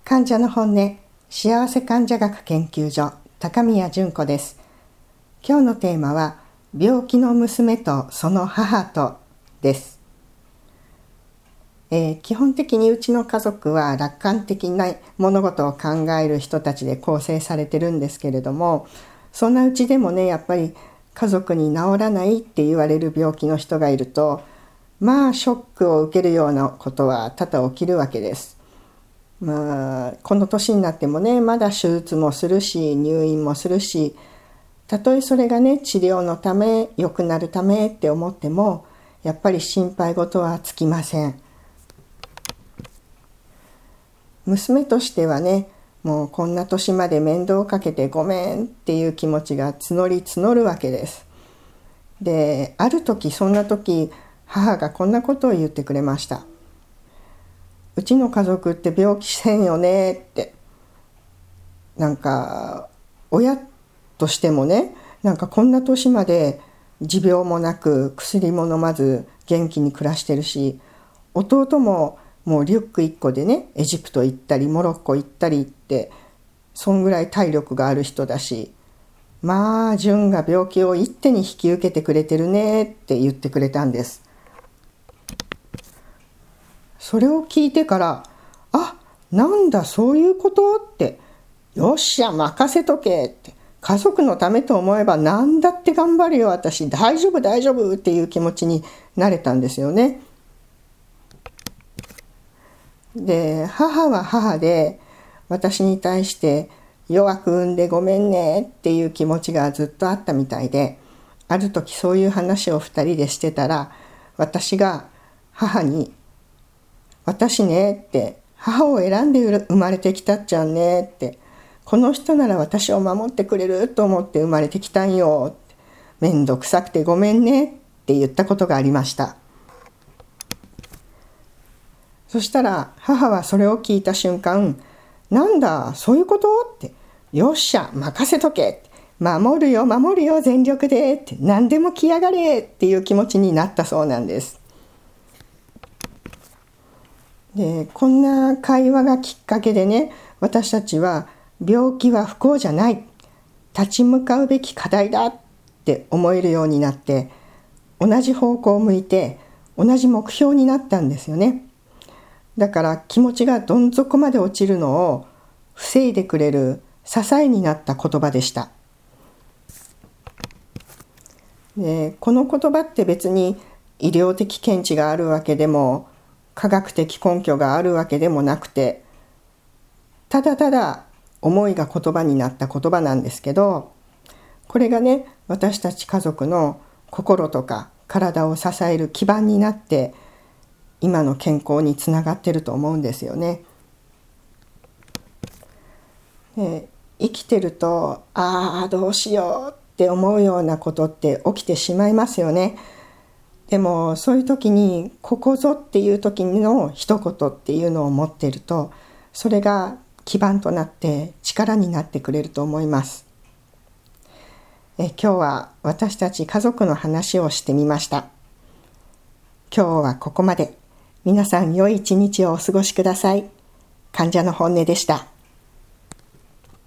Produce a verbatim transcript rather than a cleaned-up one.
患者の本音、幸せ患者学研究所、高宮純子です。今日のテーマは、病気の娘とその母とです。えー、基本的にうちの家族は楽観的な物事を考える人たちで構成されてるんですけれども、そんなうちでもね、やっぱり家族に治らないって言われる病気の人がいると、まあショックを受けるようなことは多々起きるわけです。まあこの年になってもね、まだ手術もするし入院もするし、たとえそれがね治療のため良くなるためって思っても、やっぱり心配事はつきません。娘としてはね、もうこんな年まで面倒をかけてごめんっていう気持ちが募り募るわけです。で、ある時そんな時母がこんなことを言ってくれました。うちの家族って病気せんよねって。なんか親としてもね、なんかこんな年まで持病もなく薬も飲まず元気に暮らしてるし、弟ももうリュックいっこでねエジプト行ったりモロッコ行ったりって、そんぐらい体力がある人だし、まあ純が病気を一手に引き受けてくれてるねって言ってくれたんです。それを聞いてから、あ、なんだそういうことって、よっしゃ任せとけって、家族のためと思えば何だって頑張るよ私、大丈夫大丈夫っていう気持ちになれたんですよね。で、母は母で私に対して弱く産んでごめんねっていう気持ちがずっとあったみたいで、ある時そういう話を二人でしてたら、私が母に、私ねって、母を選んで生まれてきたっちゃんねって、この人なら私を守ってくれると思って生まれてきたんよ、めんどくさくてごめんねって言ったことがありました。そしたら母はそれを聞いた瞬間、なんだそういうことって、よっしゃ任せとけ、守るよ守るよ全力でって、何でも来やがれっていう気持ちになったそうなんです。で、こんな会話がきっかけでね、私たちは病気は不幸じゃない、立ち向かうべき課題だって思えるようになって、同じ方向を向いて同じ目標になったんですよね。だから気持ちがどん底まで落ちるのを防いでくれる支えになった言葉でした。で、この言葉って別に医療的見地があるわけでも科学的根拠があるわけでもなくて、ただただ思いが言葉になった言葉なんですけど、これがね、私たち家族の心とか体を支える基盤になって今の健康につながってると思うんですよね。で、生きてるとああどうしようって思うようなことって起きてしまいますよね。でもそういう時にここぞっていう時の一言っていうのを持っていると、それが基盤となって力になってくれると思います。え今日は私たち家族の話をしてみました。今日はここまで。皆さん良い一日をお過ごしください。患者の本音でした。